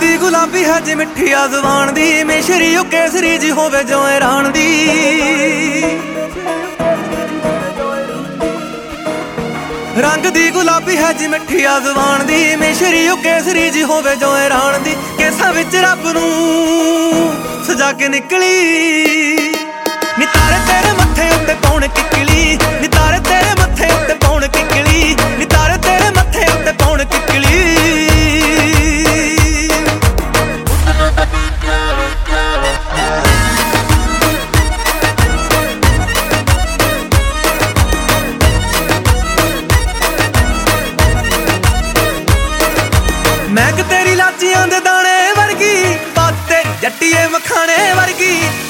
ਦੀ ਗੁਲਾਬੀ ਹੈ ਜੀ ਮਿੱਠੀ ਆ ਜ਼ੁਬਾਨ ਦੀ, ਮਿਸ਼ਰੀ ਉਹ ਕੇਸਰੀ ਜੀ ਹੋਵੇ ਜਿਉਂ ਰਾਣ ਦੀ। ਰੰਗ ਦੀ ਗੁਲਾਬੀ ਹੈ ਜੀ ਮਿੱਠੀ ਆ ਜ਼ੁਬਾਨ ਦੀ, ਮਿਸ਼ਰੀ ਉਹ ਕੇਸਰੀ ਜੀ ਹੋਵੇ ਜਿਉਂ ਰਾਣ ਦੀ। ਕੇਸਾਂ ਵਿੱਚ ਰੱਬ ਨੂੰ ਸਜਾ ਕੇ ਨਿਕਲੀ, ਨੀ ਤਾਰੇ ਤੇਰੇ ਮੱਥੇ ਉੱਤੇ ਪਾਉਣ ਕਿੱਕਲੀ, ਨੀ ਤਾਰੇ ਤੇਰੇ ਮੱਥੇ ਉੱਤੇ ਪਾਉਣ ਕਿੱਕਲੀ, ਨੀ ਤਾਰੇ ਤੇਰੇ ਮੱਥੇ ਉੱਤੇ ਪਾਉਣ ਕਿੱਕਲੀ। ਮੈਂ ਕਿ ਤੇਰੀ ਲਾਚੀਆਂ ਦੇ ਦਾਣੇ ਵਰਗੀ, ਬਾਤ ਤੇਰੀ ਜੱਟੀਏ ਮਖਾਣੇ ਵਰਗੀ,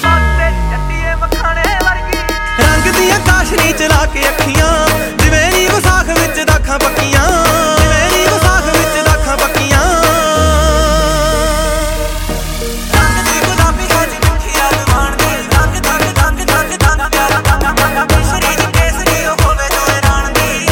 ਰੰਗ ਦੀਆਂ ਕਾਸ਼ਨੀ ਚਲਾ ਕੇ ਅੱਖੀਆਂ, ਜਿਵੇਂ ਨੀ ਵਿਸਾਖ ਵਿੱਚ ਦਾਖਾਂ ਪੱਕੀਆਂ, ਜਿਵੇਂ ਨੀ ਵਿਸਾਖ ਵਿੱਚ ਦਾਖਾਂ ਪੱਕੀਆਂ। ਰੰਗ ਦੀ ਗੁਲਾਬੀ ਹੈ ਜੀ ਮਿੱਠੀ ਆ ਜ਼ੁਬਾਨ ਦੀ, ਰੰਗ ਰੰਗ ਰੰਗ ਰੰਗ ਰੰਗ ਮਿਸ਼ਰੀ ਜੀ ਕੇਸਰੀ ਉਹ ਹੋਵੇ ਜਿਉਂ ਰਾਣ ਦੀ।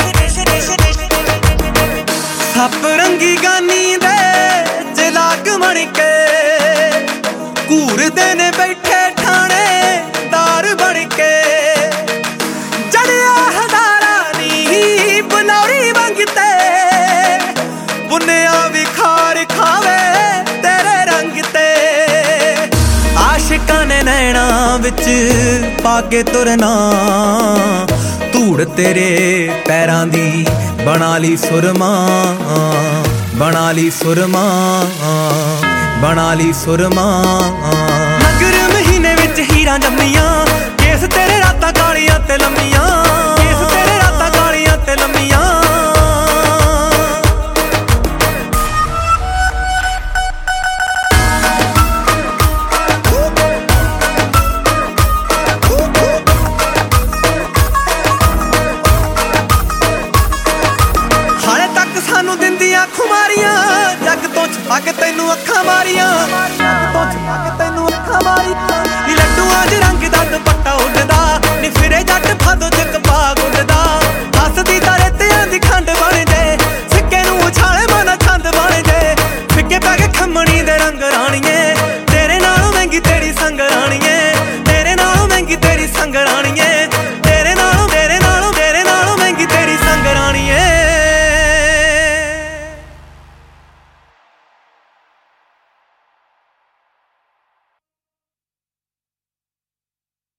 ਸੱਪ ਰੰਗੀ ਗਾਨੀ ਦੇ ਜਲਾਕ ਮਣ ਕੇ ਘੂਰਦੇ ਨੇ ਬੈਠੇ ਠਾਣੇਦਾਰ ਬਣ ਕੇ, ਜੜਿਆ ਹਜ਼ਾਰਾਂ ਨੀ ਬਨੌਰੀ ਵਾਂਗ ਤੇ, ਬੁੰਨਿਆ ਵਿਖਾਰ ਖਾਵੇ ਤੇਰੇ ਰੰਗ ਤੇ। ਆਸ਼ਿਕਾਂ ਨੇ ਨੈਣਾ ਵਿੱਚ ਪਾ ਕੇ ਤੁਰਨਾ, ਧੂੜ ਤੇਰੇ ਪੈਰਾਂ ਦੀ ਬਣਾ ਲਈ ਸੁਰਮਾ, ਬਣਾ ਲਈ ਸੁਰਮਾ, ਬਣਾ ਲਈ ਸੁਰਮਾ। ਮਗਰ ਮਹੀਨੇ ਵਿੱਚ ਹੀਰਾਂ ਜੰਮੀਆਂ, ਕੇਸ ਤੇਰੇ ਰਾਤਾਂ ਕਾਲੀਆਂ ਤੇ ਲੰਮੀਆਂ, ਕੇਸ ਤੇਰੇ ਰਾਤਾਂ ਕਾਲੀਆਂ ਤੇ ਲੰਮੀਆਂ। ਹਾਲੇ ਤੱਕ ਸਾਨੂੰ ਦਿੰਦੀਆਂ ਖੁਮਾਰੀਆਂ, ਜੱਗ ਤੋਂ ਛਪਾ ਕੇ ਤੈਨੂੰ ਅੱਖਾਂ ਮਾਰੀਆਂ, ਜੱਗ ਤੋਂ ਛਪਾ ਕੇ ਤੈਨੂੰ ਅੱਖਾਂ ਮਾਰੀਆਂ। ਨੀ ਲੱਡੂਆਂ 'ਚ ਰੰਗ ਦਾ ਦੁਪੱਟਾ